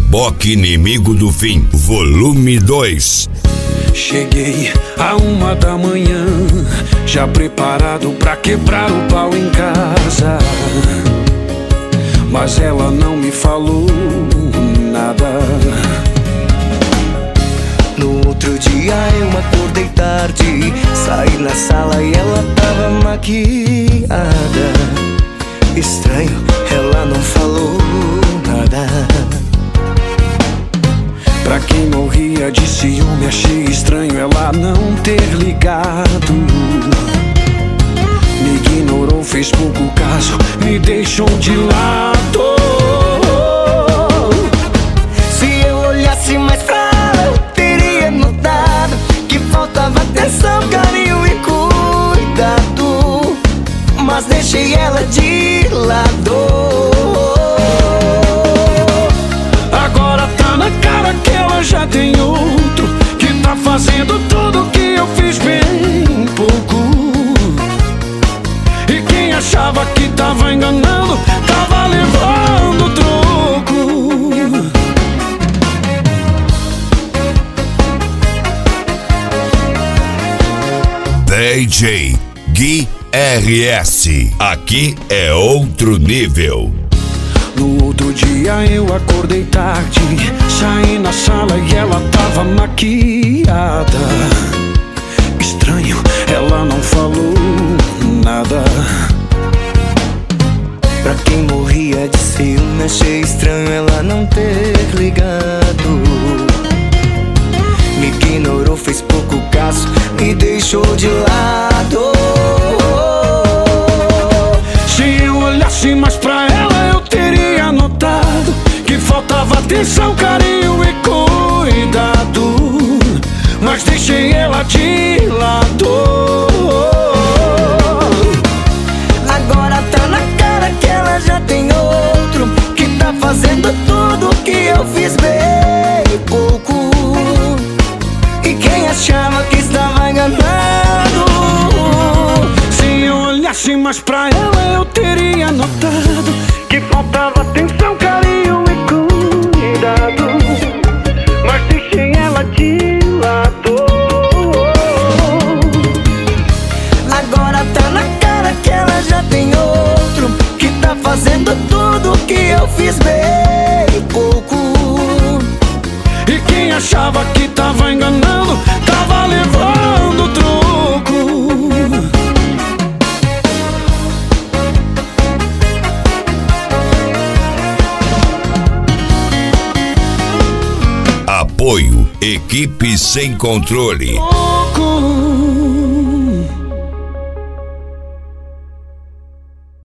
Reboque Inimigo do Fim, volume 2. Cheguei à 1 da manhã, já preparado pra quebrar o pau em casa. Mas ela não me falou nada. No outro dia eu acordei tarde, saí na sala e ela tava maquiada. Estranho, ela não falou nada. Pra quem morria de ciúme, achei estranho ela não ter ligado. Me ignorou, fez pouco caso, me deixou de lado. Se eu olhasse mais pra ela, eu teria notado que faltava atenção, carinho e cuidado. Mas deixei ela de lado. Agora tá na cara que ela já tem outro, que tá fazendo tudo que eu fiz bem pouco. E quem achava que tava enganando, tava levando troco. DJ Gui RS, aqui é outro nível. No outro dia eu acordei tarde, saí na sala e ela tava maquiada. Estranho, ela não falou nada. Pra quem morria de ciúme, achei estranho ela não ter ligado. Me ignorou, fez pouco caso, me deixou de lado. Se eu olhasse mais pra ela, eu teria notado que faltava atenção, carinho e cuidado. Mas deixei ela de lado. Agora tá na cara que ela já tem outro, que tá fazendo tudo que eu fiz bem pouco. E quem achava que estava enganado, se eu olhasse mais pra ela, eu teria notado que faltava atenção, carinho e cuidado. Mas deixei ela de lado. agora tá na cara que ela já tem outro, que tá fazendo tudo que eu fiz bem pouco. E quem achava que tava enganando, tava levando troco. Apoio Equipe Sem Controle.